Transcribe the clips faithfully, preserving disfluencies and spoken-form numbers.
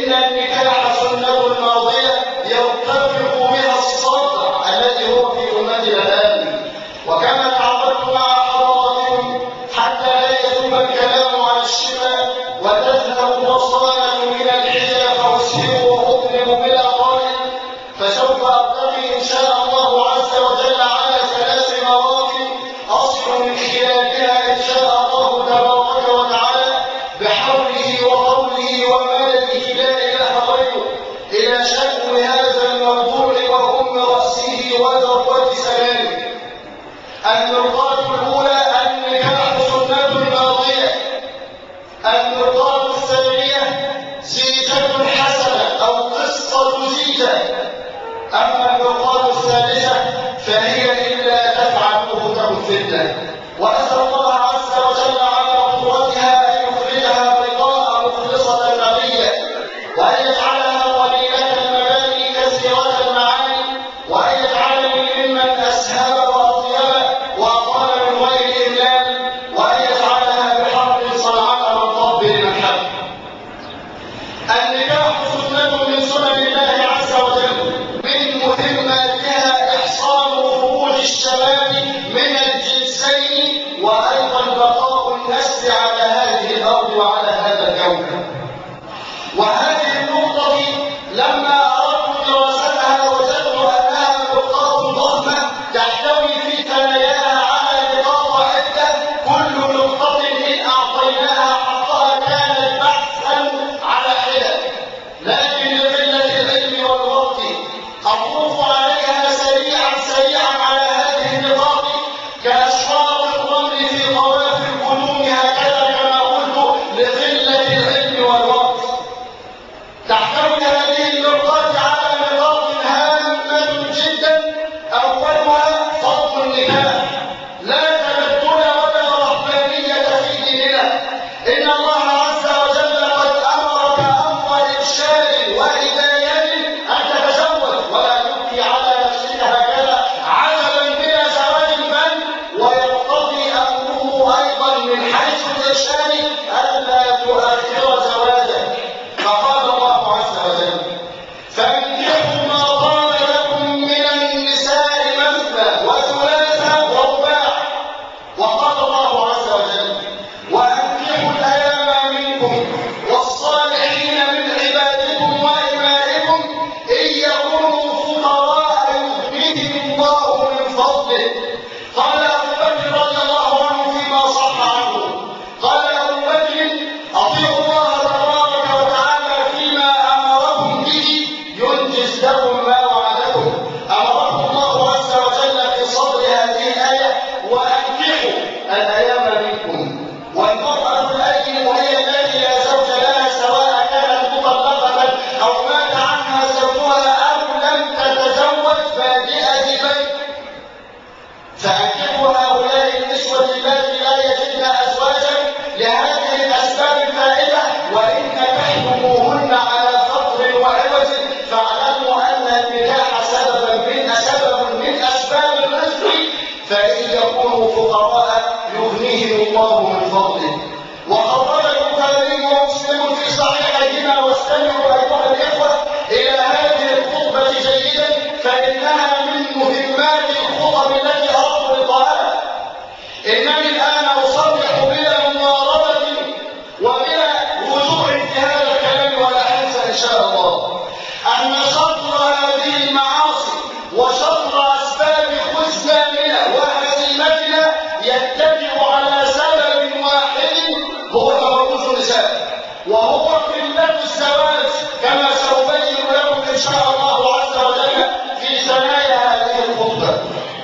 إن النكاح سنة ماضية يرتفق بها الصدع الذي هو في أمتنا الآن. وكما تعودت مع حضراتكم حتى لا يذوب الكلام عن الشفا وتذهب الرصانة من الحية فأسهر وأظلم بلا قائل، فسوف أرتقي إن شاء الله عز وجل على ثلاث مواقف أصل من خلالها إن شاء الله تبارك وتعالى بحوله وقوله ومدده لا إله غيره إلى شأن هذا الموضوع وأم رأسه وذروة سلامه. النقاط الأولى: النكاح سنة ماضية. النقاط الثانية: زيجة حسنة أو قصة زيجة. أما النقاط الثالثة فهي إلا تفعلوه تكن فتنة. وأسأل الله عز وجل على قدرتها أن يخرجها بيضاء مخلصة نقية، وأن يجعلها قليلة المباني كثيرة المعاني، وأن يجعلني ممن أسهب وأطيب وأقال من غير إملال، وأن يجعلها بحق صنعة والطب لمن حب. النكاح سنة من سنن الله عز وجل، من مهماتها إحصان خروج الشباب من الجنسين وأيضا بقاء النسل على هذه الأرض وعلى هذا الكون. وهذه النقطة لما أردت دراستها وجدت أنها نقاط ضخمة تحتوي في ثناياها على نقاط عدة، كل نقطة إن أعطيناها حقها كانت بحثا على حدة، لكن لقلة العلم والوقت أطوف عليها سريعا سريعا على هذه النقاط كأشواط الرمل في قوافي القدوم، هكذا كما قلت لقلة العلم والوقت. تحتوي هذه النقاط على نقاط هامة جدا. أولها فضل النكاح، لا تبدل ولا رهبانية في ديننا. إن الله عز وجل قد أمرك أمر إرشاد وهداية أن تتزوج ولا تبكي على نفسك هكذا عجبا بلا زواج، بل ويقتضي أمره أيضا من حيث الإرشاد ألا تؤخر زواجك. فقال الله عز وجل: فانكحوا ما طاب لكم من النساء مثنى وثلاث ورباع. وقال الله عز وجل: وأنكحوا الأيام منكم والصالحين من عبادكم وإمائكم إن يكونوا فقراء يغنيهم الله من فضله. قال أبو بكر رضي الله عنه فيما صح عنه، قال أبو بكر: أطيعوا الله تبارك وتعالى فيما أمركم به ينجز لكم ما وعدكم. أمركم الله عز وجل في صدر هذه الآية: وأنكحوا الأيام منكم. والمرأة الأيم هي التي لا زوج لها سواء كانت مطلقة أو مات عنها زوجها أو لم تتزوج بادئة بيت. فأنكحوا هؤلاء النسوة التي لا يجدن أزواجا لهذه الأسباب الفائدة، وإن نكحتموهن على فقر وعوج فاعلموا أن النكاح سبب من سبب من أسباب الرزق، فإن يكونوا فقراء يغنيهم الله من فضله. وخرج البخاري ومسلم في صحيحيهما، واستمعوا أيها الإخوة إلى هذه الخطبة جيدا فإنها من مهمات الخطب التي أردت لقاءها. إنني الآن أصرح بلا مناظرة وبلا رجوع في هذا الكلام ولا أنسى إن شاء الله أن شطر هذه المعاصي وشطر أسباب خذلاننا وهزيمتنا يتبع على سبب واحد، هو تبرج النساء، وهو قلة الزواج، كما سأبين لكم إن شاء الله عز وجل في ثنايا هذه الخطبة.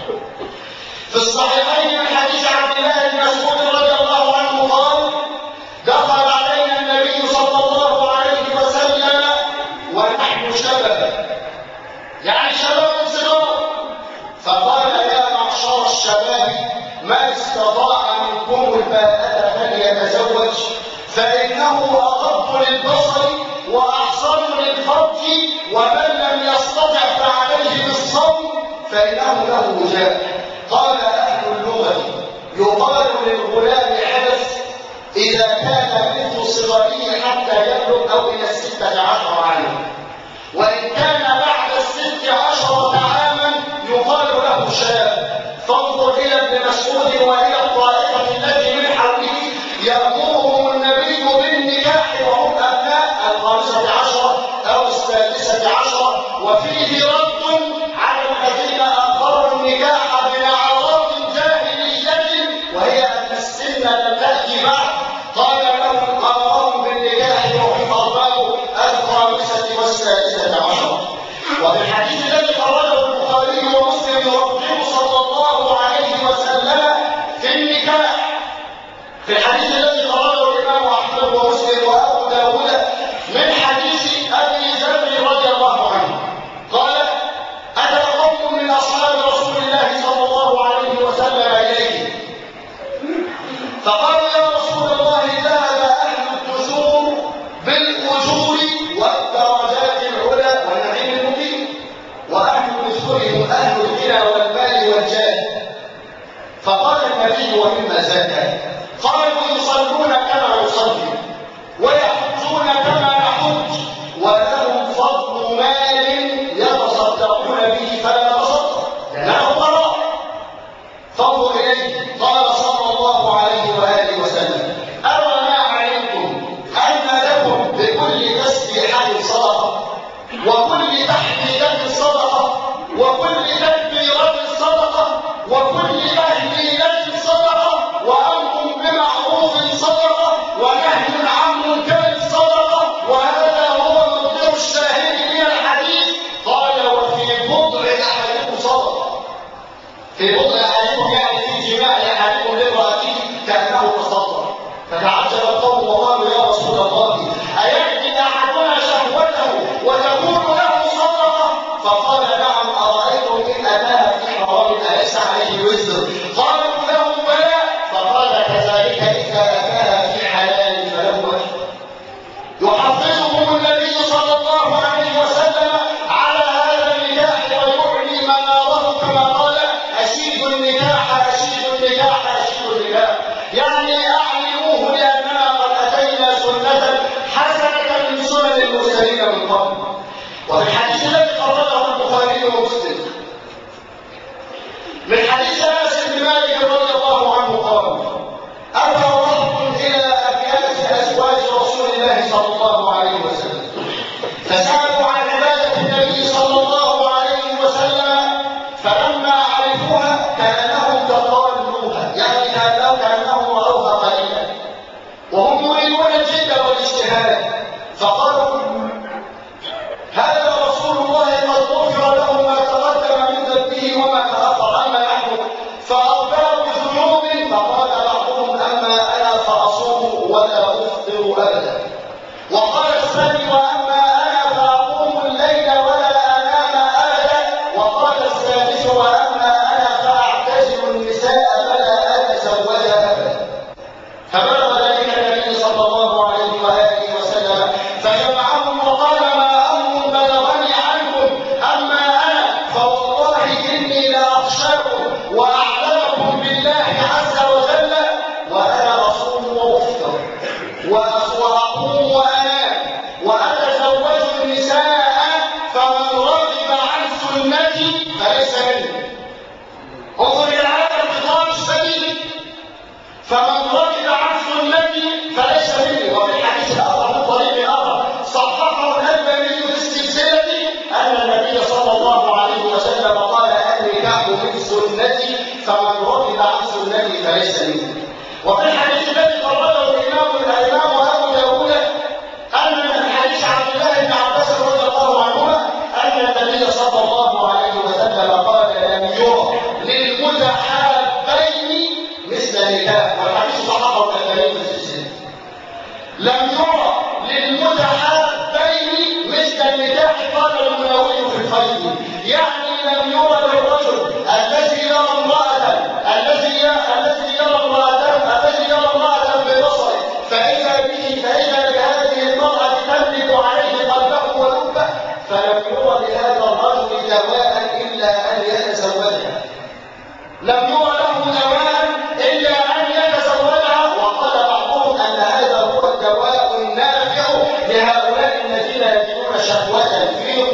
في الصحيحين من حديث عبد الله بن مسعود رضي الله عنه قال: دخل علينا النبي صلى الله عليه وسلم ونحن شباب، يعني شباب صغار، فقال: يا معشر الشباب من استطاع منكم الباءة فليتزوج، فإنه أغض للبصر وأحصن للفرج، ومن لم يستطع فعليه بالصوم فإنه له وجاء. قال أهل اللغة: يقال للغلام حدث إذا كان منذ صغره حتى يبلغ أو إلى الستة عشر وإن كان بعد الست عشرة عاما يقال له شاب. فانظر إلى ابن مسعود وإلى الطائفة التي من حوله يأمرهم النبي بالنكاح وهم أبناء الخامسة عشرة أو السادسة عشرة، وفيه رد على الذين أخروا النكاح بأعراض جاهلية وهي أن السن لم تأتي بعد. قال لهم أمرهم بالنكاح وهم أرباب الخامسة والسادسة عشرة. وفي الحديث الذي خرجه البخاري ومسلم يرغب صلى الله عليه وسلم في النكاح، في الحديث الذي خرجه الإمام أحمد ومسلم وأبو داود من حديث أبي ذر رضي الله عنه قال: أتى قوم من أصحاب رسول الله صلى الله عليه وسلم إليه فقالوا: يا رسول الله، ذهب أهل الدثور بالأجور والدرجات العلى والنعيم المقيم، وأهل الدثور هم أهل الغنى والمال والجاه. فقال النبي: ومما زاد؟ قالوا: يصلون كما يصلي ويحجون كما نحج ولهم فضل مال يتصدقون به فلا تصدق لأنه قرار. فانظر إليه. قال صلى الله عليه وآله وسلم: أرى ما علمتم أن لكم بكل تسبيحة صدقة وكل تحميدة صدقة وكل تكبيرة صدقة وكل تهليلة صدقة وأمر بمعروف صدقة ونهي عن منكر صدقة، وهذا هو مقدار الشاهد من الحديث. قال: وفي بضع أحدكم صدقة. في بضع أحدكم يعني في جماع أحدكم لامرأته كأنه تصدق. فتعجب القوم وقالوا: يا رسول الله، أيأتي أحدنا شهوته وتكون له صدقة؟ فقال: نعم، أرأيتم إن أتاها في حرام أليس عليه وزر؟ قالوا له: بلى. فقال: كذلك إذا أتاها في حلال فله وجه. يحفزهم النبي صلى الله عليه وسلم على هذا النكاح ويعلي مناره كما قال: أشيد النكاح أشيد النكاح أشيد النكاح، يعني أعلموه لأننا قد أتينا سنة حسنة من سنن المرسلين من قبل. وفي الحديث الذي خرجه البخاري ومسلم من حديث انس بن مالك رضي الله عنه قال: اتى رهط الى ابيات ازواج رسول الله صلى الله عليه وسلم فسالوا عن عباده النبي صلى الله عليه وسلم، فلما عرفوها كانهم تقالوها، يعني كانهم كانهم راوها قليلا وهم يريدون الجد والاجتهاد. فقالوا: هذا رسول الله قد غفر له ما تقدم من ذنبه وما تأخر، أما نحن فأرباب ذنوب. فقال بعضهم: أما أنا فأصوم ولا أفطر أبدا. وقال الثاني: وأما أنا فأقوم الليل ولا أنام أبدا. وقال الثالث: وأما أنا فأعتزل النساء فلا أتزوج أبدا. فبلغ ذلك النبي صلى الله عليه وآله وسلم فجمعهم وقال: ما أمر بلغني عنكم، أما أنا فوالله إني لأخشاكم وأعلمكم بالله عز وجل، وأنا أصوم وأفطر وأقوم وأنام وأتزوج النساء، فمن رغب عن سنتي فليس مني. انظر إلى هذا الخطاب الشديد: فمن رغب عن سنتي فليس مني. وفي الحديث الآخر من طريق آخر صححه الألباني في السلسلة أن النبي صلى الله عليه وسلم قال: النكاح من سنتي فمن رغب عن سنتي فليس مني. وفي الحديث الذي خرجه الإمام الإمام أبو داود أن من حديث عبد الله بن عباس رضي الله عنهما أن النبي صلى الله عليه وسلم قال: لم يرى للمتحابين مثل النكاح. والحديث صححه الألباني في السلسلة. لم يرى للمتحابين مثل النكاح. قال المناوي في الخير، يعني لم يرى للرجل الذي يرى امرأة الذي الذي يرى امرأة الذي يرى امرأة ببصره فإذا به فإذا بهذه المرأة تملك عليه قلبه ولبه، فلم يرى لهذا الرجل دواء إلا أن يتزوجها. لم يرى له دواء إلا أن يتزوجها. وقال بعضهم أن هذا هو الدواء النافع لهؤلاء الذين يجدون شهوة في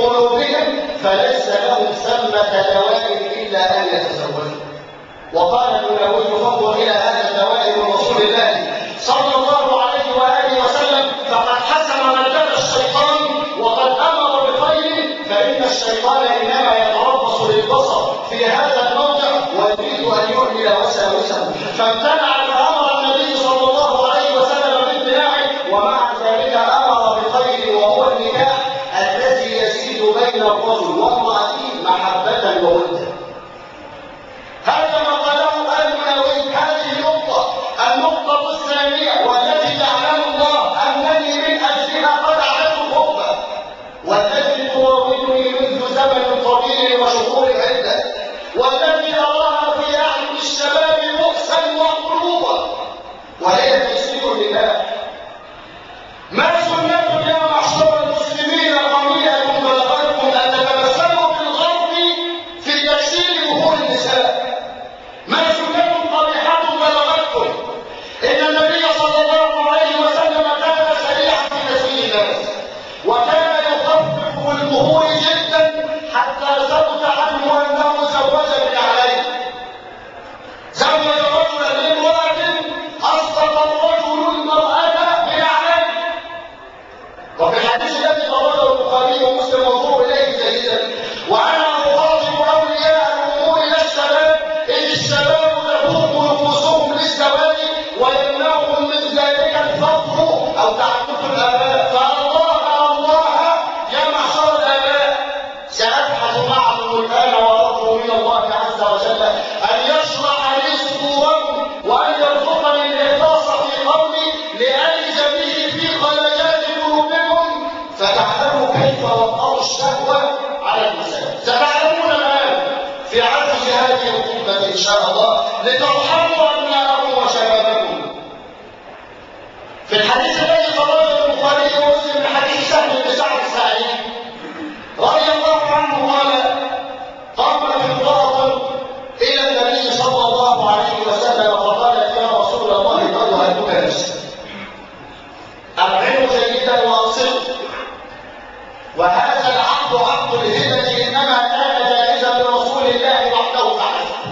الشيطان إنما يتربص بالبصر في هذا الموضع ويريد أن يهمل وساوسه، فامتنع فأمر النبي صلى الله عليه وسلم بامتناعه، ومع ذلك أمر بخير وهو النكاح الذي يزيد بين الرجل وامرأته محبة وودة. هذا ما قاله المنووي. هذه النقطة. النقطة الثانية والتي تعلم الله أنني من أجلها قد أعددت الخطبة، والتي تراودني منذ زمن طويل وشهور عدة، والتي أراها في أعين الشباب مؤسا وقلوبا، وهي تيسير لله. ما سنة يا معشر المسلمين قوية بلغتكم أن تتمثلوا بالغرب في تكسير ظهور النساء؟ ما سنة قبيحة بلغتكم؟ إن النبي صلى الله عليه وسلم كان سريعا في تزويج الناس، وكان يخفف المهور جدا حتى ثبت عنه أنه زوج من عليه. زوج رجلا لامرأة أسقط الرجل المرأة من عليه. وفي الحديث الذي رواه البخاري ومسلم وانظروا إليه جيدا: وأنا أخاطب أولياء الأمور لا الشباب، إذ الشباب تفوق نفوسهم للزواج ويمنعهم من ذلك الفقر أو تعدد الآباء. فالله الله يا معشر الآباء، سأبحث معكم الآن وأرجو من الله عز وجل أن يشرح لي صدوركم وأن يرزقني الإخلاص في قولي لألج به في خلاجات قلوبكم فتعلموا كيف وقعوا الشهوة على النساء. ستعلمون الآن في عجز هذه الخطبة إن شاء الله لترحموا أبناءكم وشبابكم. في الحديث الذي رواه البخاري ومسلم من حديث سهل بن سعد الساعدي رضي الله عنه قال: قامت امرأة إلى النبي صلى الله عليه وسلم فقالت: يا رسول الله قد وهبتك نفسي، أبعد جيدا وأبصر. وهذا العقد عقد الهبة إنما كان جائزا لرسول الله وحده فحسب.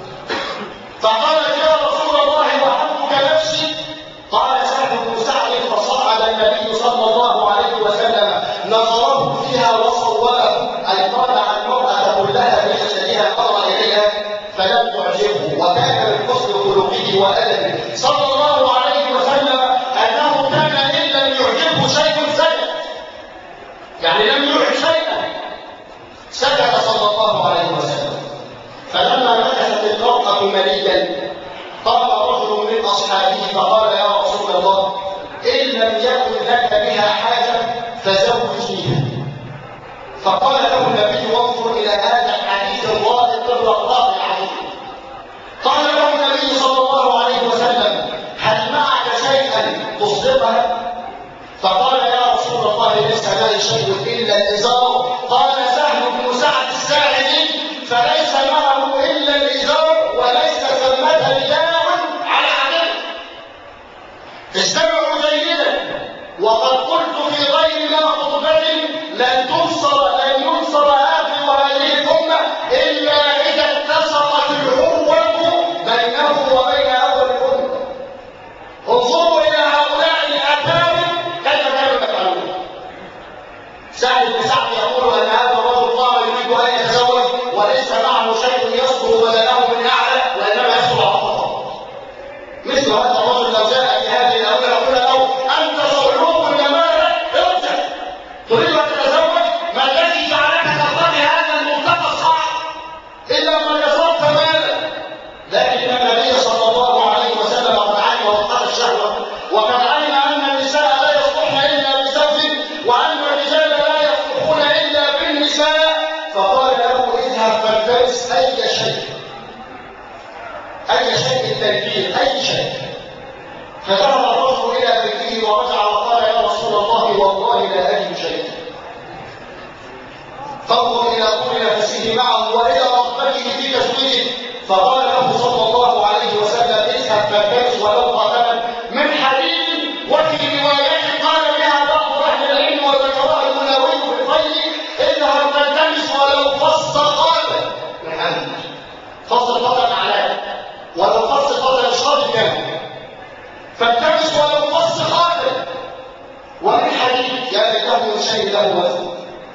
فقالت: يا رسول الله وهبتك نفسي. قال سهل بن سعد: فصعد النبي صلى الله عليه وسلم نظره فيها وصوبه، أي طالع المرأة كلها بجسدها نظر إليها فلم تعجبه، وكان من حسن خلقه وأدبه صلى الله عليه وسلم أنه كان إن لم يعجبه شيء سكت، يعني لم يعجب شيئا سكت صلى الله عليه وسلم. فلما مكثت المرأة مليا قام رجل من أصحابه فقال: يا رسول الله، إن لم يكن لك بها حاجة فزوجنيها. فقال له النبي: وانظر إلى هذا الحديث الرائق الرقراق العظيم. قال له النبي صلى الله عليه وسلم: هل معك شيئا تصدقها؟ فقال: يا رسول الله، ليس معي شيء إلا الإزار. قال سهل بن سعد الساعدي: فليس معه إلا الإزار وليس ثمة رجال على عدد. استمعوا جيدا، وقد قلت في غير ما خطبة: لن تنصر لن ينصر آخر هذه الأمة إلا إذا اتسقت العروة بينه وبين أول الأمة. انظروا إلى هؤلاء الأكابر كيف كانوا يفعلون. سهل بن سعد يقول أن هذا الرجل قام يريد أن يتزوج وليس معه شيء يصدر بدنه من أعلى وإنما يصدر فقط. مثل هذا الرجل لو جاء في هذه الأولى يقول له: أنت صعلوك الجمال، ارجع، تريد أن تتزوج؟ ما الذي جعلك ترتضي هذا المنتقى الصعب إلا من يصرف مالا؟ لكن النبي صلى الله عليه وسلم قد علم وقت الشهوة، وقد علم أن النساء لا يصلحن إلا بزوج، وأن الرجال لا يصلحون إلا بالنساء. فقال له: اذهب فالتمس أي شيء، أي شيء التنفيذ، أي شيء. فذهب الرجل إلى بيته ورجع وقال: يا رسول الله، والله لا أجد شيئا. فانظر إلى طول نفسه معه وإلى رغبته في تزويجه. فقال له صلى الله عليه وسلم: اذهب فالتمس ولو خاتما من حديد. وفي رواية قال بها بعض أهل العلم وذكرها المنووي في الطيب: اذهب فالتمس ولو فص خاتم من حديد. فص الخاتم علاه، ولو فص الخاتم مش راضي كامل. فالتمس ولو فص خاتم ومن حديد، يا ليته شيء له وزن.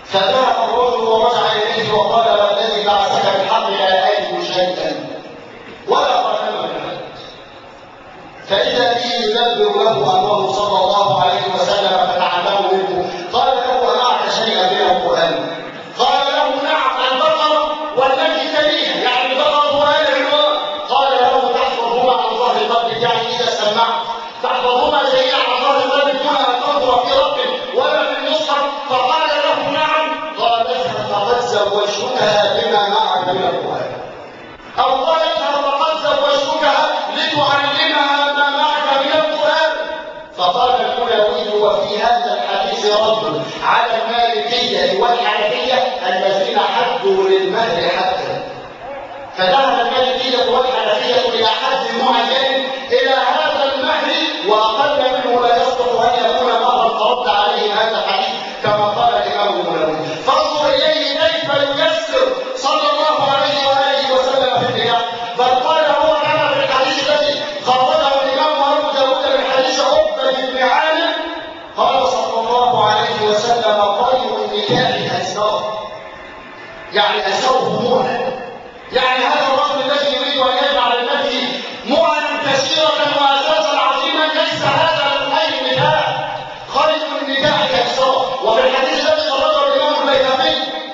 فذهب الرجل ورجع اليه وقال والذي بعثك بالحق لا اجد شيئا ولا قدم بالحق. فاذا به يدبر له امره صلى الله عليه وسلم فتعلموا منه. قال له امعك شيئا من القران؟ قال له نعم البقره والتي تليها، يعني البقره وآل عمران. قال له تحفظهما عن ظهر قلبك، يعني اذا سمعت تحفظهما جميعا عن ظهر قلبك دون ان تنظر في رب ولا في المصحف. فقال له نعم. قال اذهب فقد زوجتكها بما معك من القران، او قال اذهب فقد زوجتكها لتعلمها ما معك من القران. فقال المنوي وفي هذا الحديث رد على المالكيه والحنفيه الذين حدوا للمهر حدا. فذهب المالكيه والحنفيه الى حد معين الى هذا المهر واقل منه لا يصلح ان يكون مهرا، فرد عليه هذا الحديث كما قال الامام المنوي. فانظر اليه كيف ييسر صلى الله عليه واله وسلم في النكاح. بل قال هو كما في الحديث الذي خرجه الامام ابو داود من حديث عقبه بن عامر قال صلى الله عليه وسلم خير النكاح اسرار، يعني اسره مؤنة. يعني هذا الرجل الذي يريد ان يجعل لنفسه مؤنة كثيرة واساسا عظيما، ليس هذا من خير النكاح. خير النكاح اسرار. وفي الحديث الذي خرجه الامام البيهقي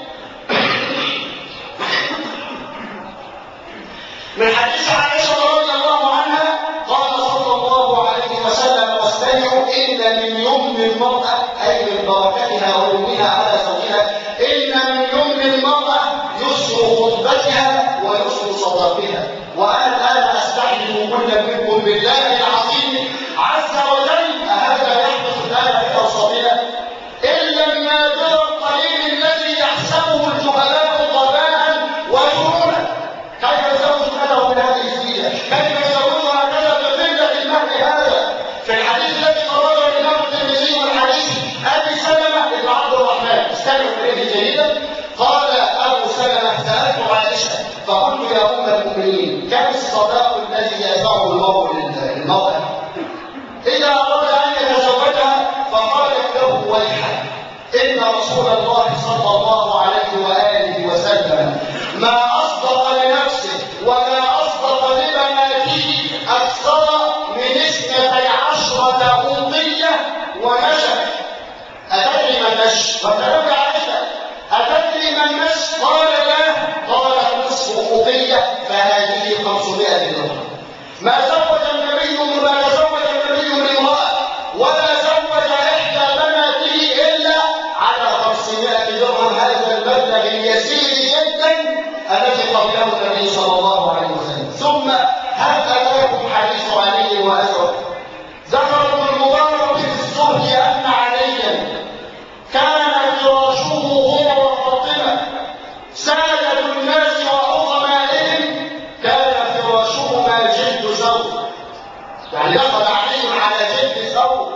من حديث عائشه رضي الله عنها قال صلى الله عليه وسلم واستمعوا ان من يمن المراه اي من بركتها ويمنها على زوجها ان من يمن المراه يسر خطبتها ويسر صداقها. وانا الان استحلف كل منكم بالله العظيم عز وجل هذا يحدث الان في اوساطنا الا النادر القليل الذي يحسبه الجهلاء غباء وجنونا. كيف يزوج له من هذه الزينه؟ كيف يزوجها كذا بقله المهر هذا؟ في الحديث الذي خرجه الامام الترمذي والحديث ابي سلمه بن عبد الرحمن استمعوا اليه جيدا. قال ابو سلمه سالت عائشه فقلت يا ام المؤمنين كم الصداق الذي يدفعه المرء للمراه اذا اراد ان يتزوجها؟ فقالت له ويحك ان رسول الله صلى الله عليه واله وسلم ما اصدق لنفسه وما اصدق لبناته اكثر من اثنتي عشره اوقيه ونشف. اتدري ما النشف؟ وتنبه عائشه اتدري ما النشف؟ قال لا. قال نصف اوقيه فهذه خمسمائة درهم. ما زوج النبي ما تزوج النبي بامراه ولا زوج احدى بناته الا على خمسمائة درهم، هذا المبلغ اليسير جدا الذي قبله النبي صلى الله عليه وسلم. ثم هذا لكم حديث علي واسود. ذكر ابن المبارك في الزهد ان عليا كان فراشه هو وفاطمه سادة الناس وعظمائهم كان فراشهما جلد ثوب، يعني دخل علي على جلد ثوب.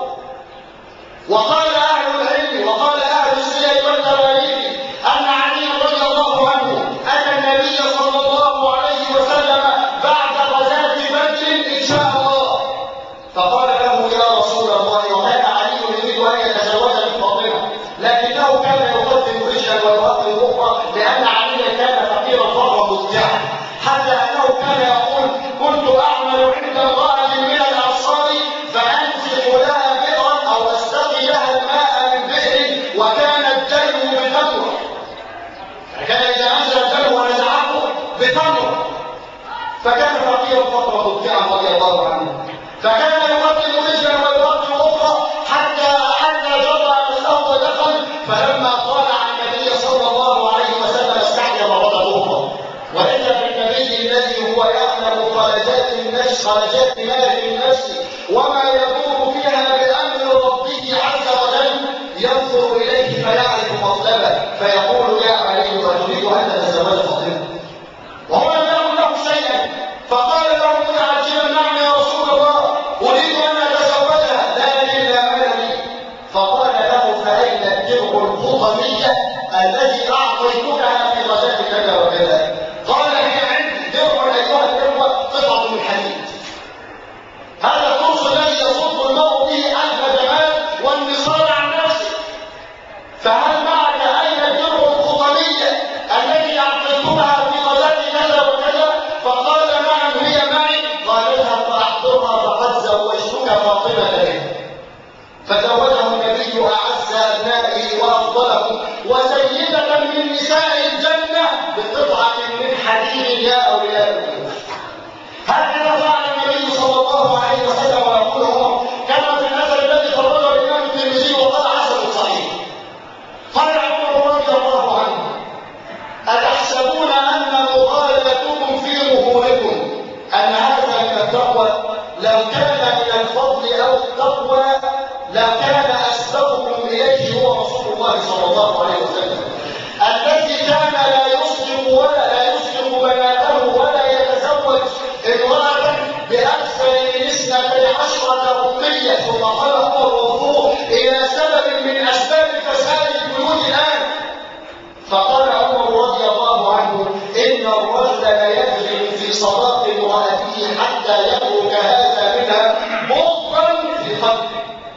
وقال اهل العلم وقال اهل السير والتواريخ ان علي رضي الله عنه اتى النبي صلى الله عليه وسلم بعد غزاه بدر ان شاء الله فقال له يا رسول الله. وكان علي يريد ان يتزوج من فاطمه لكنه كان يقدم رجلا ويؤخر اخرى لان علي كان فقيرا فقرا مضجعا، حتى انه كان يقول كنت اعمل عند امراه من الانصار فانزل لها بئرا او استقي لها الماء من بئر وكان الدلو بتمر، فكان اذا انزل الدلو ونزعه بتمر، فكان فقيرا فقرا مضجعا رضي الله عنه. فكان يقدم رجلا ويؤخر اخرى حتى حتى جرى نفسه ودخل. فلما طالع النبي صلى الله عليه وسلم استعجب غضبه. والا بالنبي الذي هو يعلم خرجات النفس خرجات مال النفس وما يدور فيها بامر ربه عز وجل ينظر اليه فيعرف مطلبه فيقول يا علي اتريد ان تتزوج فاطمه؟ وهو لم يقل له شيئا. فقال له متعجبا نعم يا رسول الله اريد ان اتزوجها لكن لا مال لي. فقال له فاين الدرع الخطميه التي اعطيتكها في غزاه كذا وكذا؟ قال هي عندي درع ايها الاخوه قطعه من حديد. هذا القرص الذي يصد المرء به انف جمال والنصال عن نفسه. فهل معك اين فاطمة به، فزوجه النبي أعز أبنائه وأفضلهم وسيدة من نساء الجنة بقطعة من حديد يا أولياء الكفر. هكذا فعل النبي صلى الله عليه وسلم ويقول عمر كما في الأثر الذي خرجه الإمام الترمذي وقال حسن صحيح. قال عمر رضي الله عنه: أتحسبون أن مغالبتكم في ظهوركم أن هذا من التقوى؟ لو كان من الفضل أو التقوى لكان أسبقكم إليه هو رسول الله صلى الله عليه وسلم الذي كان لا يصدق ولا لا يصدق بناته ولا يتزوج امرأة بأكثر من اثنتي عشرة أمية. ثم قال عمر وضوء إلى سبب من أسباب فساد البيوت الآن. فقال عمر رضي الله عنه: إن الرجل لا يجري في صداق امرأته حتى يترك هذا منها بغضا في قلبه.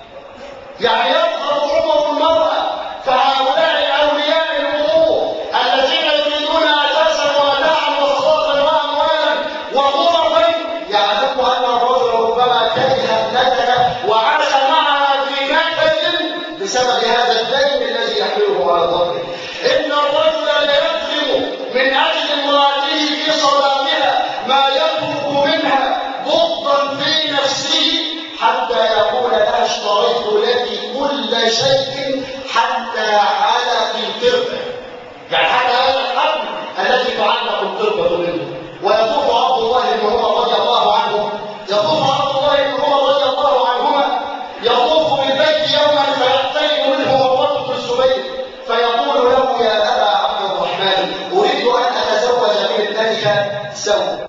يعني يضغط عمر المرأة. فهؤلاء أولياء الأمور الذين يريدون أساسا ومتاعا وصداقا وأموالا وغرفا يعلموا أن الرجل ربما كره ابنته وعاش معها في نكبة بسبب هذا الدين الذي يحمله على ظهره. إن الرجل لا يظلم من أجل امرأته في صداقها ما يترك منها بغضا في نفسه حتى يقول لها: اشتريت لك كل شيء حتى علق التربة. يعني حتى هذا الحبل الذي تعلق التربة منه. ويطوف عبد الله بن عمر رضي الله عنه يطوف عبد الله بن عمر رضي الله عنهما يطوف بالبيت يوما فيقترب منه عروة بن الزبير فيقول له: يا أبا عبد الرحمن، أريد أن أتزوج من ابنتك سوء.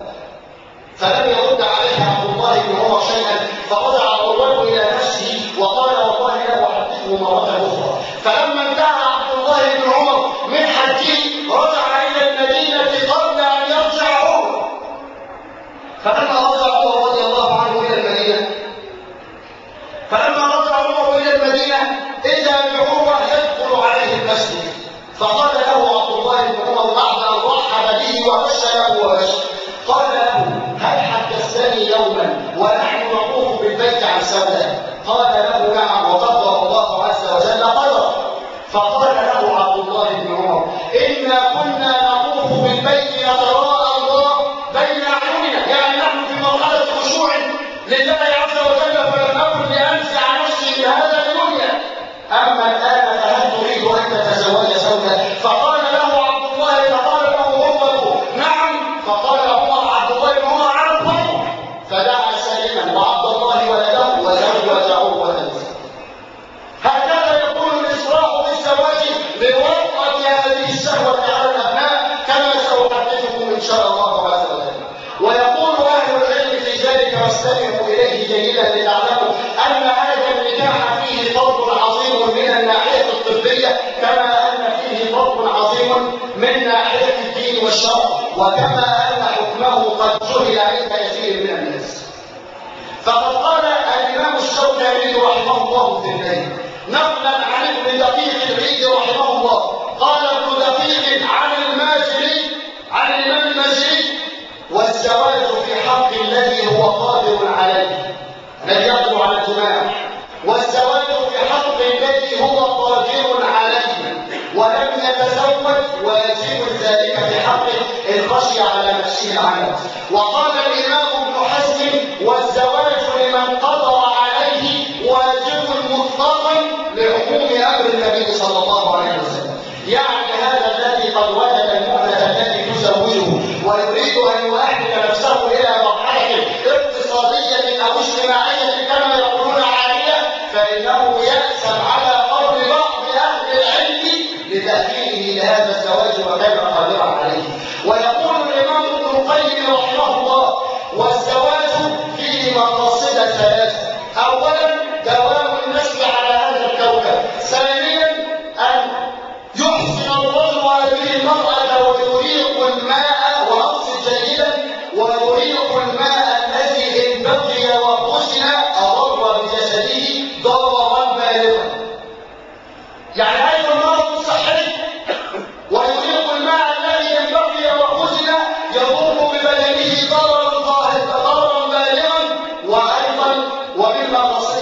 فلم يرد عليه عبد الله بن عمر شيئا، فرجع عروة إلى نفسه وقال: والله لا أحدثه مرة أخرى. فلما انتهى عبد الله بن عمر من حجه رجع إلى المدينة قبل أن يرجع عمر. فلما رجع عمر رضي الله عنه إلى المدينة فلما رجع عمر إلى المدينة إذا بعمر يدخل عليه المسجد. فقال له عبد الله بن عمر بعد أن رحب به ومشى له ومشى، قال له: هل حدثتني يوما ونحن نطوف بالبيت عن سوداء؟ قال له: نعم، وقدر الله عز وجل قدر. فقال له عبد الله بن عمر: إنا كنا نطوف بالبيت نتراءى الله بين أعيننا، يعني نحن في مرحلة خشوع لله عز وجل فلم أكن لأنزع نفسي بهذا الدنيا. أما الآن فهل تريد أن تتزوج سوداء؟ فقال له عبد الله فقال له عمر: نعم. فقال عمر عبد الله بن عمر: على الطريق. فدعا سالما وعبد الله ولده وزوج عروة. هكذا يكون الإسراع بالزواج لوطأة هذه الشهوة على الأبناء كما سأحدثكم إن شاء الله عز وجل. ويقول أهل العلم في ذلك واستمعوا إليه جيدا لتعلموا أن هذا النكاح فيه فرق عظيم من الناحية الطبية كما أن فيه فرق عظيم من ناحية الدين والشرع، وكما أن حكمه قد جهل عند كثير من الناس. فقد قال الإمام الشوكاني رحمه الله في النهي نقلا عن ابن دقيق العيد رحمه الله، قال ابن دقيق عن المازري عن الإمام المازري: والزواج في حق الذي هو قادر عليه، الذي يقدر على الجماع، والزواج في حق الذي هو قادر عليه ولم يتزوج واجب ذلك في حقه إن خشي على نفسه العنت. وقال الإمام ابن حزم: والزواج لمن قدر عليه واجب مطلقا لعموم أمر النبي صلى الله عليه وسلم. يعني هذا الذي قد وجد المؤنة التي تزوجه ويريد أن يؤهل نفسه إلى مرحلة اقتصادية أو اجتماعية كما يقولون عالية، فإنه يأسم على قول بعض أهل العلم لتأهيله لهذا الزواج وكان قادرا عليه. ويقول الإمام ابن القيم رحمه الله: والزواج فيه مقاصد ثلاثة: أولا دوام النسل على هذا الكوكب، ثانيا أن يحسن الرجل هذه المرأة ويريق الماء وأقصد جيدا ويريق الماء الذي إن بقي وغسل أضر بجسده ضررا بالغا. يعني هذا المرض صحي ويريق الماء الذي إن بقي وغسل يضر ببدنه ضررا ضررا بالغا. وأيضا ومما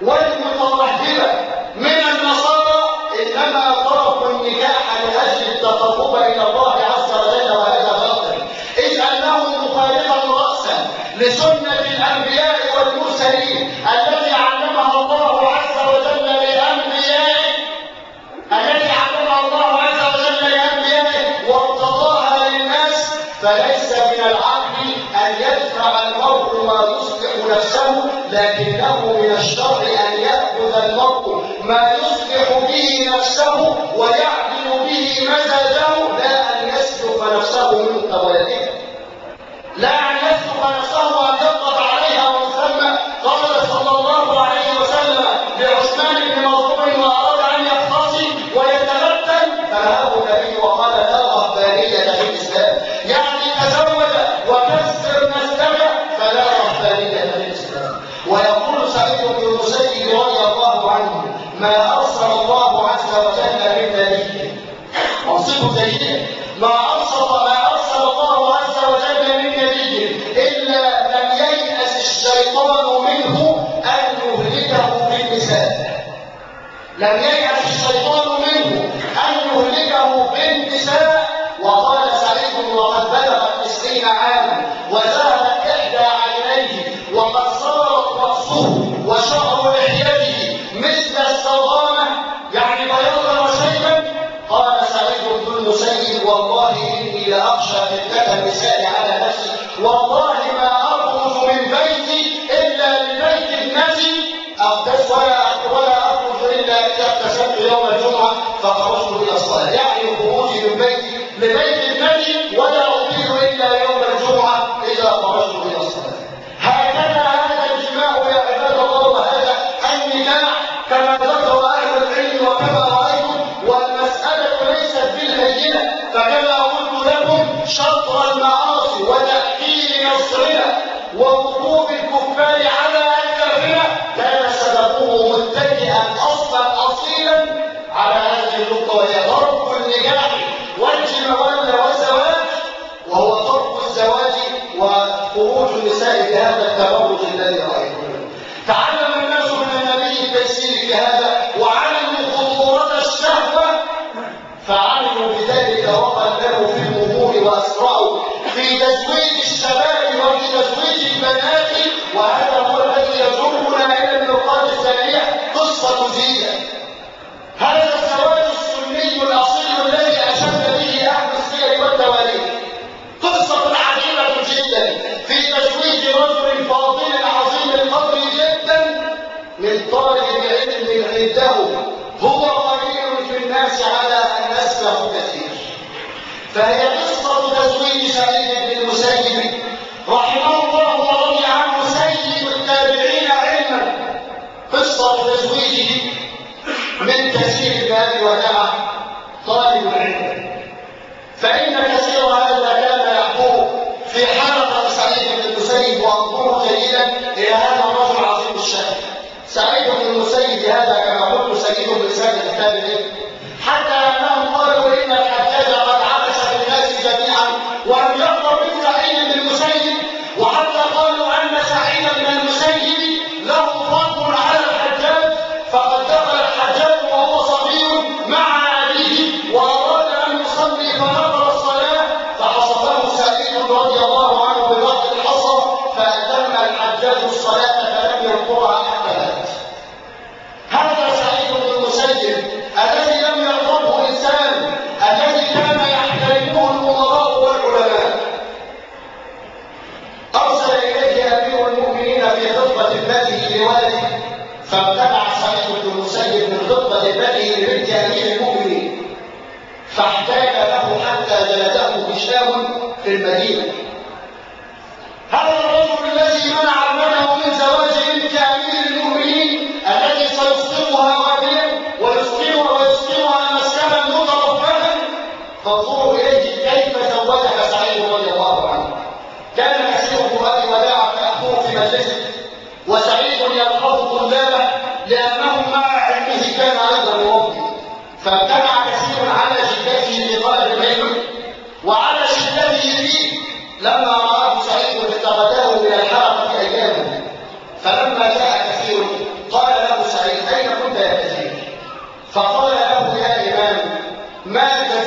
والمترهبة من النصارى إنما تركوا النكاح لأجل التقرب إلى الله عز وجل، وهذا باطل، إذ أنه مخالفا رأسا لسنة الأنبياء والمرسلين التي علمها الله عز وجل لأنبيائه التي علمها الله عز وجل لأنبيائه وارتضاها للناس. فليس من العقل أن يدفع المرء ما يصلح نفسه، لكنه من الشرع أن يأخذ المرء ما يصلح به نفسه ويعدل به مزاجه، لا أن يسلك نفسه من قولته، لا أن يسلك نفسه وأن يضغط عليها. ومن ثم قال صلى الله عليه وسلم لعثمان بن مظلوم وأراد أن يقتصي ويتمثل فنهاه النبي وقال لا رهبانية في الإسلام، يعني تزوج وكسر نسلك فلا رهبانية في الإسلام. ويقول سعيد بن المسيب رضي الله عنه ما أرسل الله عز وجل من نبي منصب سيده، ما أرسل ما أرسل الله عز وجل من نبي إلا لم ييأس الشيطان منه أن يهلكه بالنساء، لم ييأس الشيطان منه أن يهلكه بالنساء. وقال سعيد وقد بلغ تسعين عاما وذهبت إحدى عينيه وقد صارت رأسه وشعر لحيته مثل الصوامة، يعني بياضا وشيبا. قال سعيد بن المسيب والله إني لأخشى فتنة النساء على نفسي، والله ما أخرج من بيتي إلا لبيت ابنتي أغتسل ولا ولا أخرج إلا إذا اغتسلت يوم الجمعة فخرجت إلى الصلاة، يعني خروجي من بيتي لبيت ابنتي ولا أطيل إلا يوم الجمعة إذا خرجت إلى الصلاة. هكذا هذا الجماع يا عباد الله، وهذا النكاح كما ذكر أهل العلم وكما رأيتم. والمسألة ليست بالهينة، فكما قلت لكم شطر المعاصي وتأكيد نصرنا ووقوف الكفار على أكتافنا كان سببه متكئا أصلا أصيلا على هذه النقطة، وهي ترك النكاح والجماع والزواج، وهو ترك الزواج وخروج النساء بهذا التبرج الذي رأيتم. تعلم الناس من النبي التيسير في هذا وعلموا خطورة الشهوة فعملوا بذلك وقلبوا في الأمور وأسرعوا في تزويج الشباب وفي تزويج البنات. وهذا هو الذي يجرنا إلى النقاط الثانية قصة زينة، هذا الزواج السني الأصيل الذي أشد به أهل السير والتواريخ. قصة عجيبة جدا في تزويج رجل فاضل عظيم القدر جدا من طالب علم عنده هو قليل في الناس على أن اسمه كثير. فهي قصة تزويج سعيد بن المسيب رحمه الله ورضي عنه سيد التابعين علما، قصة تزويجه من كثير بن أبي وداعة طالب العلم. فإن كثير هذا كان يحضر في حلقة سعيد بن المسيب وأنظر جيدا إلى هذا الرجل عظيم الشأن. سعيد بن المسيب هذا كما قلت سيد من سادة التابعين، حتى أنهم قالوا إن الحجاج قد عبس بالناس جميعا ولم يقرب من سعيد بن المسيب، وحتى قالوا أن سعيد بن المسيب له فضل على الحجاج، فقد دخل الحجاج وهو صغير مع أبيه وأراد أن يصلي فنقر الصلاة فحصفه سعيد رضي الله عنه بوقت الحصر فأتم الحجاج الصلاة فلم يذكرها حتى مات. هذا سعيد بن المسيب الذي لم يغضبه إنسان، الذي كان يحترمه الأمراء والعلماء. أرسل إليه أمير المؤمنين في خطبة ابنته لوالده، فامتنع سعيد بن المسيب من خطبة ابنته لبنت أمير المؤمنين، فاحتاج له حتى جلده هشام في المدينة. هذا الرجل الذي منع ابنه من زواج بنت أمير المؤمنين التي سيسقطها وابلا ويسقطها ويسقطها مسكنا مترفها، فانظروا إليه كيف زوجها سعيد رضي الله عنه. كان كثير بن أبي وداعة يأخذ في مجلسه وسعيد يلحظ طلابه لأنهم مع علمه كان أيضا مربي، فامتنع كثير على شدته لطالب العلم وعلى شدته فيه. لما رآه سعيد اتخذه من الحلقة أيامه، فلما جاء كثير قال له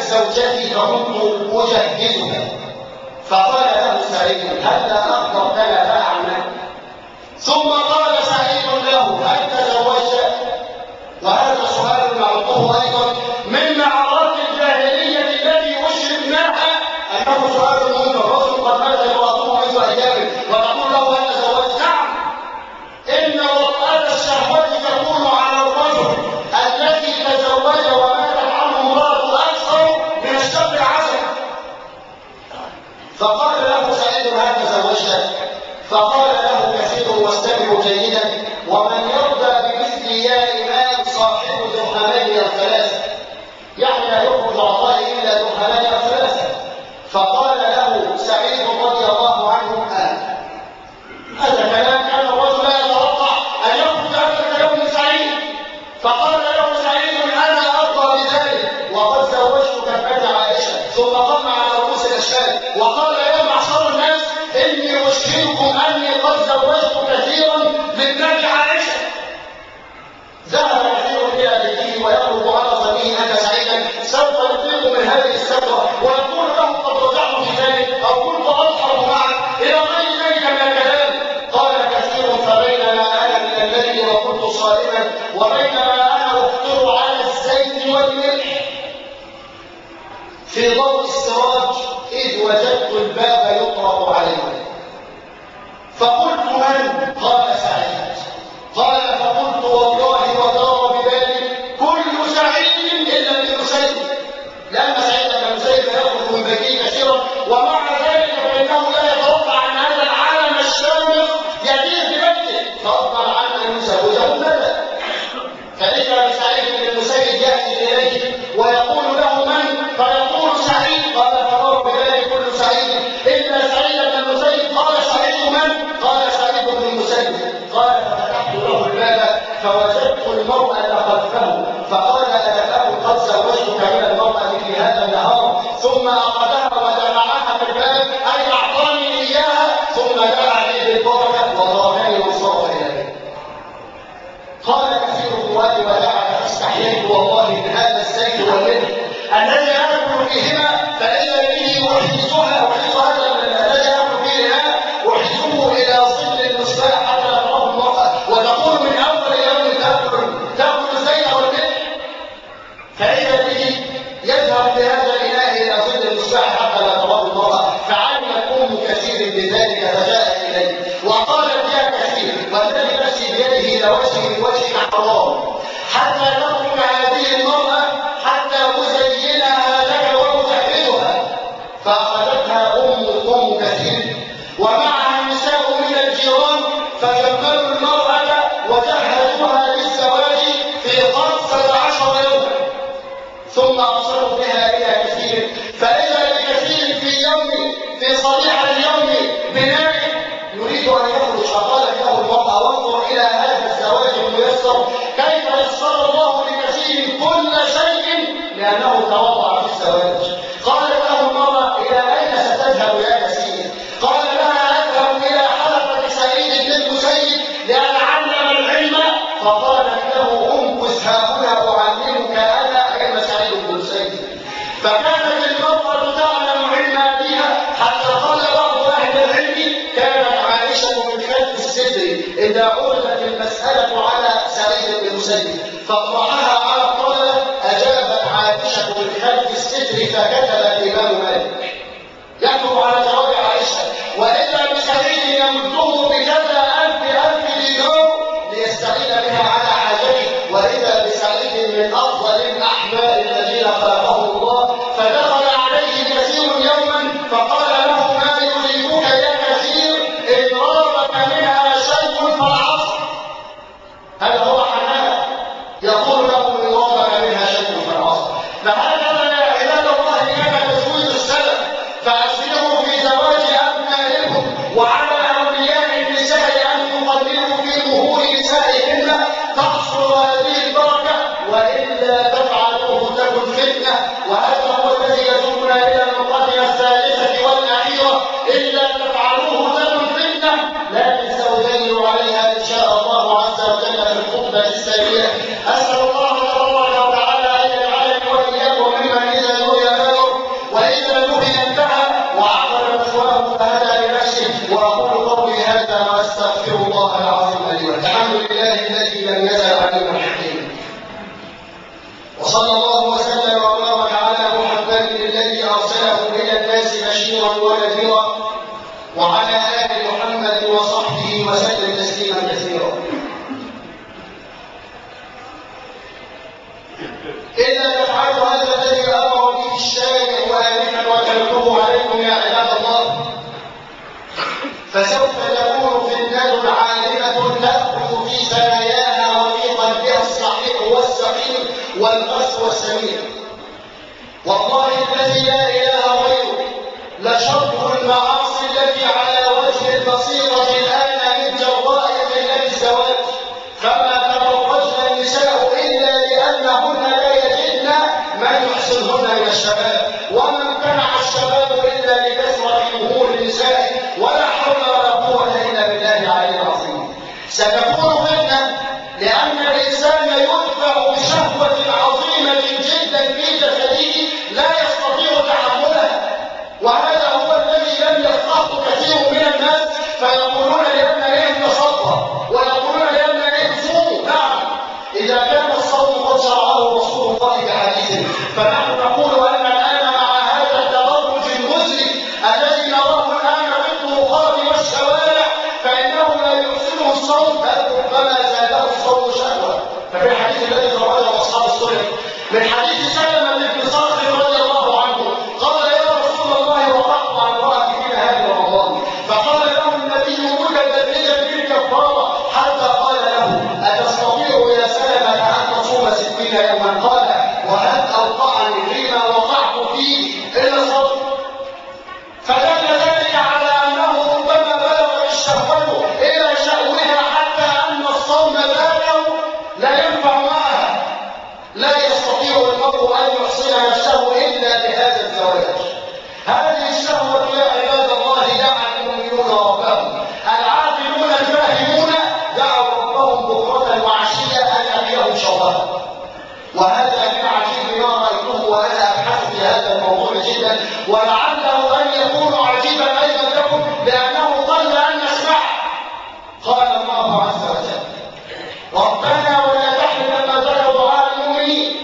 زوجتي فكنت أجهزها. فقال له سعيد هل أخبرتنا فأعمل؟ ثم قال سعيد له هل تزوجت؟ وهذا سؤال نعطوه أيضا من معارات الجاهلية التي أشربناها، أنه سؤال مهم. الرجل قد مات امرأته منذ أيام وتقول له هل تزوجت؟ نعم، إن وطأة الشهوة تكون على الرجل الذي تزوج وماتت عنه امرأته أكثر من الشاب العسل. فقال له سعيد هل تزوجت؟ فقال له كثير واستمعوا جيدا ومن يرضى بمثل يا إمام صاحب درهمين الثلاثة، يعني لا يخرج عطائي إلا درهمين الثلاثة. فقال له سعيد رضي الله عنه آه. هذا كلام كان الرجل لا يتوقع أن يخرج هذا يوم سعيد. فقال له سعيد أنا أرضى بذلك وقد زوجتك ابنة عائشة. ثم قام على رؤوس الأشهاد وقال يا معشر الناس إني أشهدكم أني قد زوجت كثيرا لابنة عائشة. ذهب كثير إلى بيته ويطلب على ظنه أن سعيدا سوف يطلق من هذه السكرة ويقول له قد رجعت في ذلك أو كنت أضحك معك إلى غير ذلك من الكلام. قال كثير فبينما أنا من الليل وكنت صائما وبينما أنا أفطر على الزيت والملح في ضوء السراج إذ وجدت الباب يطرق عليه. فقلت من؟ قال سعيد. قال فقلت والله ودار ببالي كل سعيد إلا ابن مسيب، لأن سعيد بن مسيب يأخذ من بيته كثيرا ومع ذلك فإنه لا يتوقع أن هذا العالم الشامخ يأتيه ببيته فأخبر عنه أن يزوجه ولدا. فإذا بسعيد بن مسيب يأتي إليه ويقول له من؟ فيقول سعيد. قال فدار ببالي كل سعيد إلا سعيد بن مسيب. قال سعيد من؟ قال سعيد بن مسيب. قال ففتحت له الباب فوجدت المرأة خلفه فقال أتفهم قد زوجتك من المرأة في هذا النهار؟ ثم أخذها ودفعها في الباب أي أعطاني إياها ثم دعا لي بالبركة وضربني وانصرف إليه. قال كثير الرواة ودعك فاستحييت والله من هذا الزيت والملح الذي آكل فيهما فإذا به أحيزها أحيز هذا الذي آكل فيها أحيزه إلى ظل المصباح حتى لا تراه المرأة وتقول من أول يوم تأكل تأكل الزيت والملح. فإذا به يذهب بهذا الإله إلى ظل المصباح حتى لا تراه المرأة. فعلمت أم كثير بذلك فجاءت إليه وقالت يا كثير والذي نفسي بيده لوجهي من وجهك حرام حتى تترك هذه المرأة حتى أزينها لك وأزهدها. فأخذتها أم أم كثير ومعها نساء من الجيران فجملوا المرأة وجهزوها للزواج في خمسة عشر يوما ثم أرسلوا بها إلى كثير. فإذا بكثير في يوم في صبيح اليوم بنائم يريد أن يخرج فقالت له المرأة وانظر إلى هذا الزواج الميسر كيف يسر الله لكثير كل شيء لأنه توضع في الزواج. قالت له المرأة إلى أين ستذهب يا كثير؟ قال لها أذهب إلى حلقة سعيد بن المسيب لأتعلم العلم. فقالت له امكث هاهنا أعلمك أنا علم سعيد بن المسيب. فكانت المرأة تعلم علم أبيها حتى قال بعض أهل العلم كانت عائشة من خلف الستر إذا عرضت المسألة على سعيد بن المسيب فاطرحها على الطلبة أجابت عائشة من خلف الستر فكتب الإمام مالك يكتب على جواب عائشة وإذا بسعيد يمده بكذا ألف ألف دينار ليستعين بها على حاجته وإذا بسعيد من أفضل الأحباب الذين خلقهم الله. فدخل عليه كثير يوما فقال له ما يريبك يا كثير إن رابك منها شيء فالعصر. هذا هو حنان يقول له إن رابك منها شيء فالعصر. فهكذا يا عباد الله كان تزويج السلف فأسلموا في زواج أبنائهم وعلى أولياء النساء أن يقدموا في ظهور نسائهن تحصل هذه البركة وإلا تفعلوه تكن فتنة. وهذا هو الذي يدعونا إلى المقدمة الثالثة والأخيرة إلا تفعلوه تكن فتنة. لكن سأدلل عليها إن شاء الله عز وجل في الخطبة الثانية. أسأل الحمد لله الذي لم يزل عليما حكيما. وصلى الله وسلم وبارك على محمد الذي ارسله الى الناس بشيرا ونذيرا وعلى ال محمد وصحبه وسلم تسليما كثيرا. الا تفعلوا هذا الذي امر به الشارع وآلفا وتلوه عليكم يا عباد الله، فسوف تكون فتنة عالمة تأخذ في ثناياها وفي قلبها الصحيح والسقيم والقسو والسميع. والله الذي لا إله غيره لشر المعاصي التي على وجه البصيرة الآن من جراء ملة الزواج، فما تبرجن النساء إلا لأنهن لا يجدن من يحسنهن من الشباب، وما امتنع الشباب إلا لكثرة ظهور النساء، ولا حول ولا قوة إلا بالله العلي العظيم. ستكون فتنة لأن الإنسان يدفع بشهوة عظيمة جدا في جسده لا يستطيع تحملها، وهذا هو الذي لم يفقهه كثير من الناس، فيقولون لأن لهم تصدر ويقولون لأن لهم صوم. نعم، إذا كان الصوم قد شرعه رسول الله بحديثه، فنحن نقول أن الآن مع هذا التبرج المزري الذي نراه الآن في الطرقات والشوارع فإنه لا يحسنه الصوم، بل ربما زاده الصوم شهوة. ففي الحديث الذي رواه أصحاب السنن من حديث سلمة بن صخر رضي الله عنه قال: يا رسول الله وقعت عن امرأة في نهار رمضان، فقال له النبي: متبرجا بالكفارة، حتى قال له: أتستطيع يا سلمة أن تصوم ستين يوما؟ قال: وهل أوقعني فيما وقعت فيه إلا الصوم؟ فدل ذلك على أنه ربما بلغ الشهوة إلى شهوها حتى أن الصوم ذاته لا ينفع معها. لا يستطيع المرء أن يحصل نفسه إلا بهذا الزواج. هذه الشهوة يا عباد الله دعا المؤمنون ربهم، العاقلون الفاهمون دعوا ربهم بكرة وعشية أن يحييهم شهوة. وهذا من عجيب ما رأيته وأنا أبحث في هذا الموضوع جدا، ولعله أن يكون عجيبا أيضا لكم لأنه قل أن نسمعه. قال الله عز وجل: ربنا ولا تحملنا ما ذكر دعاء المؤمنين،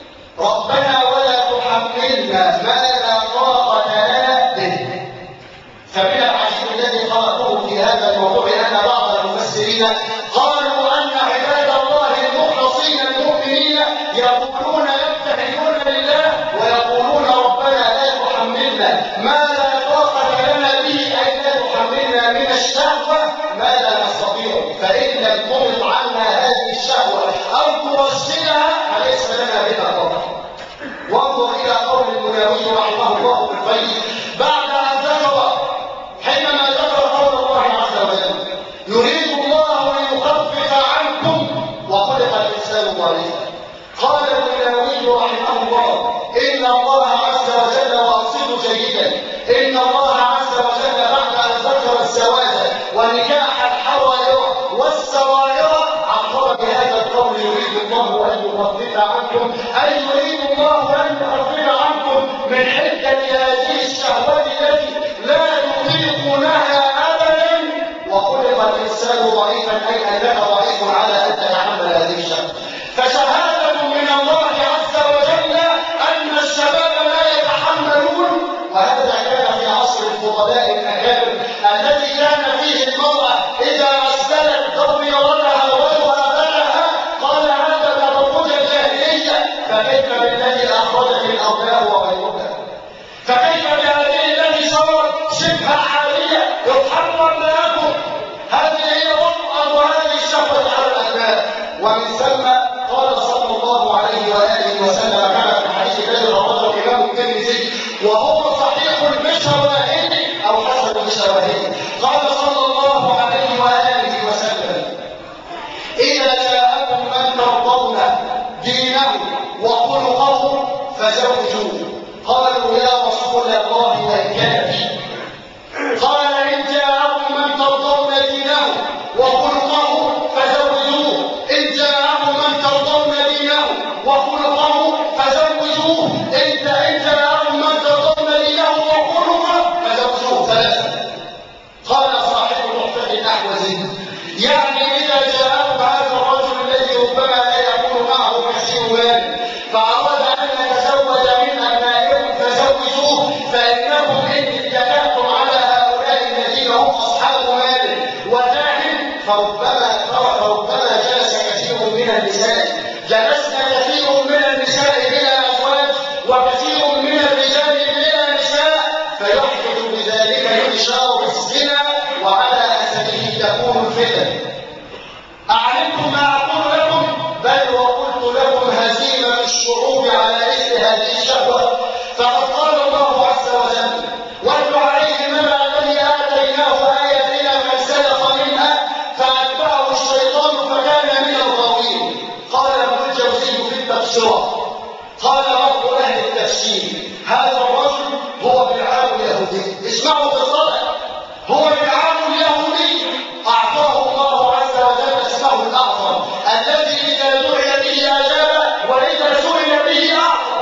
ربنا ولا تحملنا ما لا طاقة لنا به. فمن العجيب الذي قرأته في هذا الموضوع أن بعض المفسرين قالوا أن عباد الله المخلصين المؤمنين يقولون يبتهلون لله ويقولون ربنا لا تحملنا ما لا طاقة لنا به، أي لا تحملنا من الشهوة ما لا نستطيع، فإن لم تغض عنا هذه الشهوة أو توصلها فليس لنا بها طاقة. وانظر إلى قول المناوي رحمه الله في القيم بعد أن ذكر حينما ذكر قول الله عز وجل: يريد الله ليخفف عنكم وخلق الإنسان ضعيفا. قال المناوي رحمه الله: إن الله عز وجل، وأقصد جيدا، إن الله عز وجل بعد أن ذكر الزواج ونكاح الحرائر والسرائر عقب بهذا القول: يريد الله أن يخفف عنكم، أي يريد الله أن يخفف عنكم من حدة هذه الشهوة التي لا يطيقونها أبدا، وخلق الإنسان ضعيفا، أي أنك ضعيف على أن تتحمل هذه الشهوة. فشهادة من الله عز وجل أن الشباب لا يتحملون، وهذا كان في عصر الفضلاء الأكابر الذي كان فيه المرأة إذا أسلمت ضميرتها وجهها قال: هذا تبرج الجاهلية، فكيف بالذي أخرجت الأرضاء وغيرها؟ فكيف بهذه التي صارت شبه عالية يتحرم لكم؟ هذه هي وطأة وهذه الشهوة على الأبناء. ومن ثم قال صلى الله عليه وآله وسلم كما في الحديث الذي رواه الإمام الترمذي وهو صحيح بشواهد أو حسن بشواهد، قال صلى الله عليه وآله وسلم: إذا جاءكم من ترضون دينه وخلقه فزوجوه. قالوا: يا رسول الله وإن كان فيه؟ قال: إن جاءكم من ترضون دينه وخلقه فزوجوه. إن جاءكم من ترضون دينه وخلقه فزوجوه. إن جاءكم من ترضون دينه وخلقه فزوجوه. ثلاثة. قال صاحب تحفة الأحوذي: يعني إذا جاءكم الشعوب على إثر هذه الشهوة. فقد قال الله عز وجل: واتل عليهم نبأ الذي آتيناه آياتنا فانسلخ منها فأتبعه الشيطان فكان من الغاوين. قال ابن الجوزي في التفسير، قال بعض أهل التفسير: هذا الرجل هو بالعام اليهودي. اسمعوا بالصدق، هو بالعام اليهودي أعطاه الله عز وجل اسمه الأعظم الذي إذا دعي به أجاب وإذا سئل به أعطى.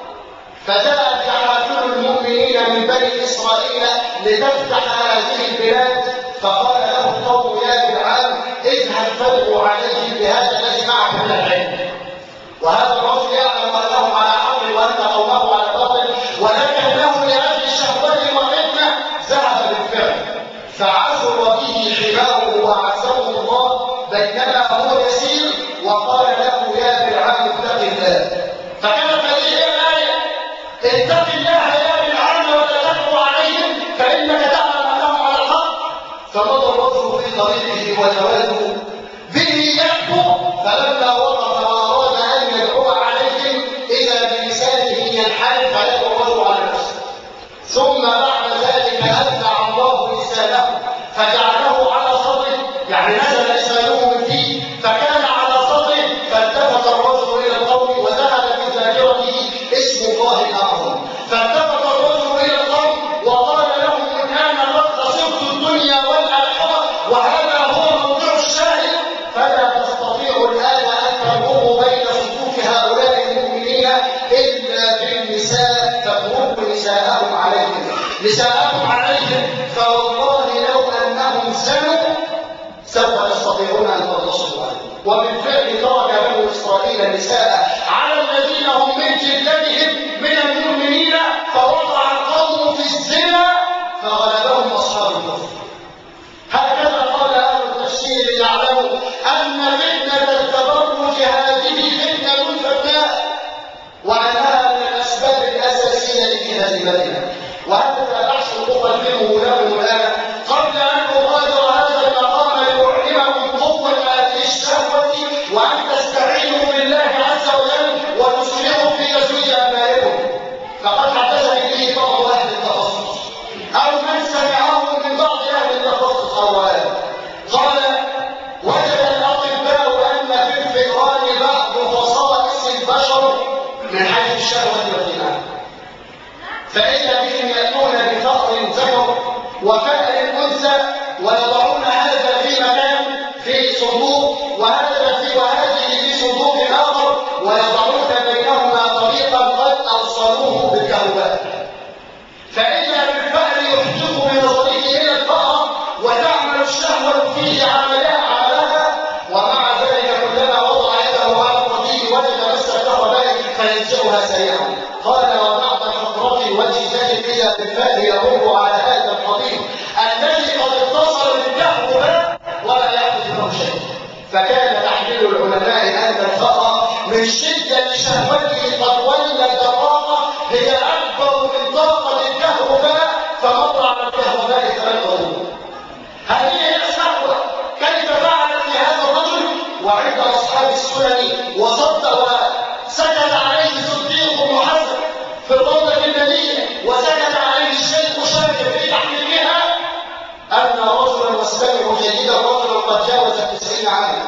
فجاءت جحافل المؤمنين من بني إسرائيل لتفتح هذه البلاد، فقال له القوم: يا بالعام اذهب فادعو عليهم بهذا الذي معك من العلم. وهذا الرجل يعلم أنهم على حق وأن قومه على باطل، ولكنه لأجل شهوته وفتنة ذهب بالفعل، فعثر به حماره وعزه الله بينما هو يسير، وقال له: يا بالعام اتق الله. فكانت هذه الآية: اتق الله يا بالعام ولا تدعو عليهم فإنك تعلم أنهم على الحق. فمضى الرجل في طريقه وجواده به يحكو، فلما وقف وأراد أن يدعو عليهم إذا بلسانه ينحرف فيدعو الرجل على نفسه. ثم بعد ذلك أدفع الله لسانه فجعله على صدره، يعني نزل لسانه من فيه فكان على صدره، فالتفت الرجل إلى القوم وذهب في ذاكرته اسم الله الأعظم. فالتفت الرجل إلى القوم وقال لهم: إن أنا قد خسرت الدنيا والآخرة وهذا هو موضوع الشاهد، فلا تستطيعوا الآن أن تمروا بين صفوف هؤلاء المؤمنين إلا بالنساء فاضربوا نساءهم عليهم نساءهم عليهم فوالله لو أنهم زنوا سوف تستطيعون أن تنتصروا عليهم. وبالفعل ترك بنو إسرائيل النساء على الذين هم من جلدتهم من المؤمنين، فوقع القوم في الزنا فغلبهم أصحاب الكفر. هكذا قال أهل التفسير ليعلموا أن فتنة التبرج هذه فتنة فتاة، وأنها من الأسباب الأساسية لفتنة المدينة. وهذا بحث أقدمه لكم الآن قبل أن أغادر هذا المقام لأعلمكم قوة هذه الشهوة، وأن تستعينوا بالله عز وجل وتسرعوا في تزويد أبنائكم. فقد حدثني به بعض أهل التخصص أو من سمعه من بعض أهل التخصص أولا، قال: وجد الأطباء أن في الفئران بعض خصائص البشر من حيث الشهوة والجماع، فإذا بهم يأتون بفأر ذكر وفأر أنثى ويضعون هذا في مكان في صندوق وهذا في وهذه في صندوق آخر، ويضعون بينهما طريقا قد أوصلوه بالكهرباء. فإذا بالفأر يحجبه بنظره إلى الفأر وتعمل الشهوة فيه عملها عملها، ومع ذلك كلما وضع يده على القضيب وجد مس الكهرباء فينزعها سريعا. قال: وبعد فترة الوجه تجد إذا بالفأر يمر على هذا القضيب الذي قد اتصل بالكهرباء ولا يحدث له شيء. فكان تحليل العلماء أن الفأر من شدة شهوته قد ولد طاقة هي أكبر من طاقة الكهرباء، فمر على الكهرباء ثلاث قرون. هذه هي الشهوة. كيف فعلت لهذا الرجل؟ وعند أصحاب السنن وصدق وسكت عليه صديق محسن في الروضة النبية وسكت عليه الشيخ شاكر في تحليلها أن رجلا، واستمعوا جيدا، رجلا قد جاوز التسعين عاما،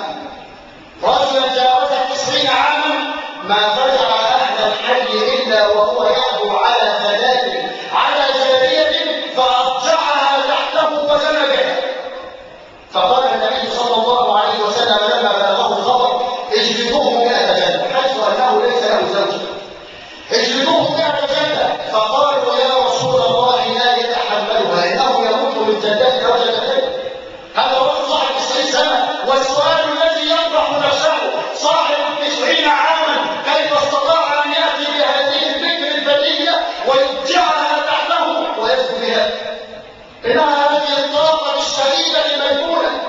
رجلا جاوز التسعين عاما ما فرع أهل الحي إلا وهو يعبو على ثلاث على جارية فأضجعها تحته وزنى بها. فقال النبي صلى الله عليه وسلم لما بلغه الخبر: اجلدوه مئة جلدة، حيث أنه ليس له زوجة، اجلدوه مئة جلدة. فقالوا: يا رسول الله لا يتحملها، إنه يموت من جلدته وجلدته. هذا رجل صاحب تسعين سنة، والسؤال الذي يطرح نفسه: صاحب تسعين عاما كيف استطاع أن يأتي بهذه الفكر البديهة ويبدعها تحته ويذهب بها؟ إنها هذه الطاقة الشديدة المجنونة.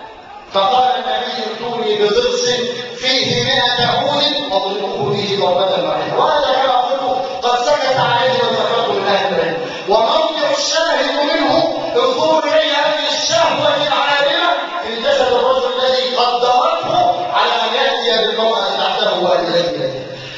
فقال النبي: ائتوني بضرس فيه مئة عود واضربوه به ضربة واحدة. وهذا كما قلت قد سكت عليه وتفرق من أهل العلم. وموضع الشاهد منه انظروا إلى هذه الشهوة العالمة في جسد الرجل الذي قدرته على أن يأتي بالمرأة تحته وأن يأتي.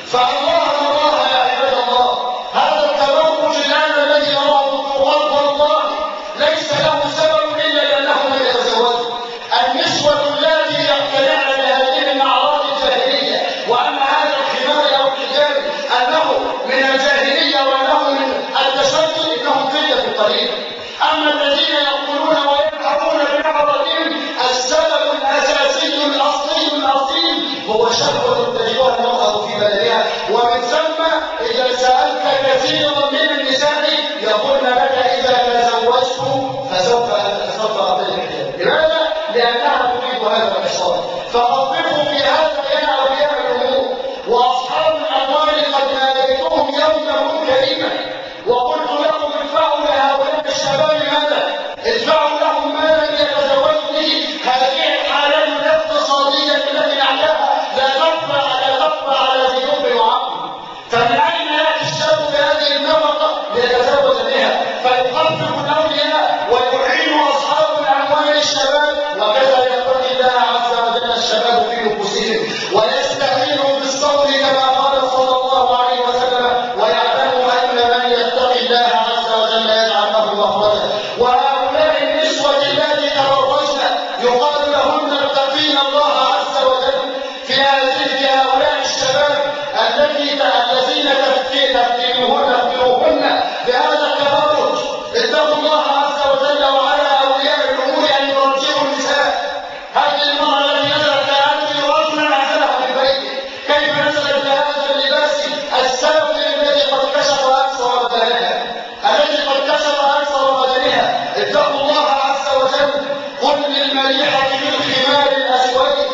فالله الله يا عباد الله، هذا التبرج الآن الذي يراه الطغاة والله ليس له سبب إلا لأنهم لم يتزوجوا. النسوة التي يقتنعن بهذه الأعراض الجاهلية وأن هذا الخمار أو الحجاب أنه من الجاهلية وأنه من التشدد، إنهم قلة في الطريق. أما الذين يقولون ويبحثون بنظرهم السبب الأساسي الأصلي الأصيل هو شهوة تجدها المرأة في بدنها، ومن ثم إذا سألت كثيرا من النساء يقولن لك إذا تزوجت فسوف فسوف أعطيك الحجاب. لماذا؟ لأنها تريد هذا الإحصان. فأطلقوا في هذا يا أولياء الأمور وأصحاب الأموال، قد ناديتهم يوما كريما وقلت لهم ادفعوا لهؤلاء الشباب ماذا؟ ادفعوا لهم مالا يتزوجوا به. هذه الحالات الاقتصادية التي نعلمها لا تخفى لا تخفى على ذي لب وعقل. فمن أين يأتي الشاب بهذه النفقة ليتزوج بها؟ فيخفف الأولياء ويعين أصحاب الأموال الشباب، وكذا يتقي الله عز وجل الشباب في نفوسهم ويستعينوا بالصبر كما قال صلى الله عليه وسلم، ويعلموا أن من يتقي الله عز وجل يجعل له مخرجا. وهؤلاء النسوة التي تبرجن يقال لهن اتقين الله عز وجل في هذه هؤلاء الشباب التي الذين تفتنوهن تفتنوهن بهذا التبرج. اتقوا الله عز وجل وعلى أولياء الأمور أن يرجعوا النساء. هذه المرأة التي نزلت هذه رجلا عزلها في بيته، كيف نزلت بهذا اللباس السبب الذي قد كشف أكثر بدنها الذي قد كشف أكثر بدنها. اتقوا الله عز وجل. قل للمليحة بالخمار الأسود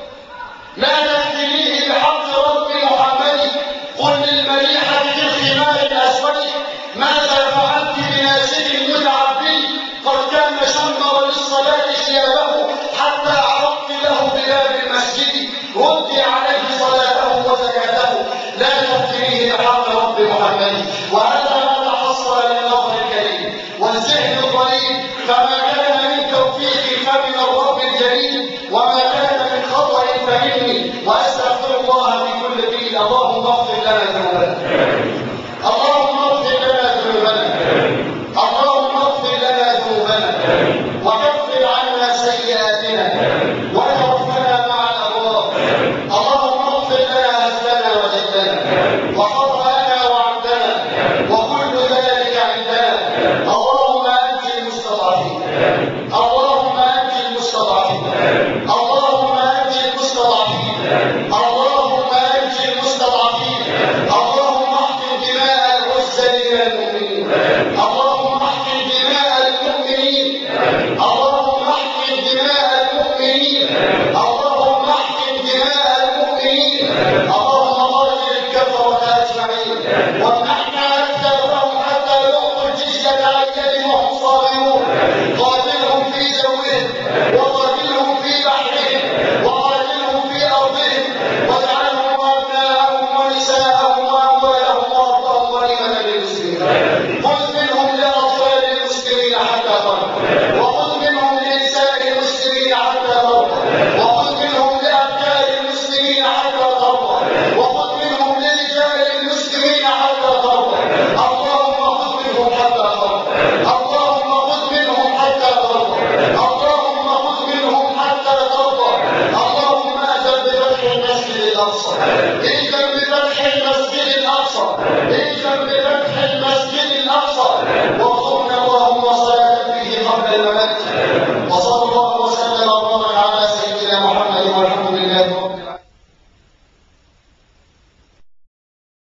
ما تفتنيه بحق رب محمد. قل للمليحة بالخمار الأسود ماذا فعلت بناسك متعبي قد كان شمر للصلاة ثيابه حتى عرضت له بباب المسجد. ردي عليه صلاته وزكاته لا تفتنيه بحق رب محمد.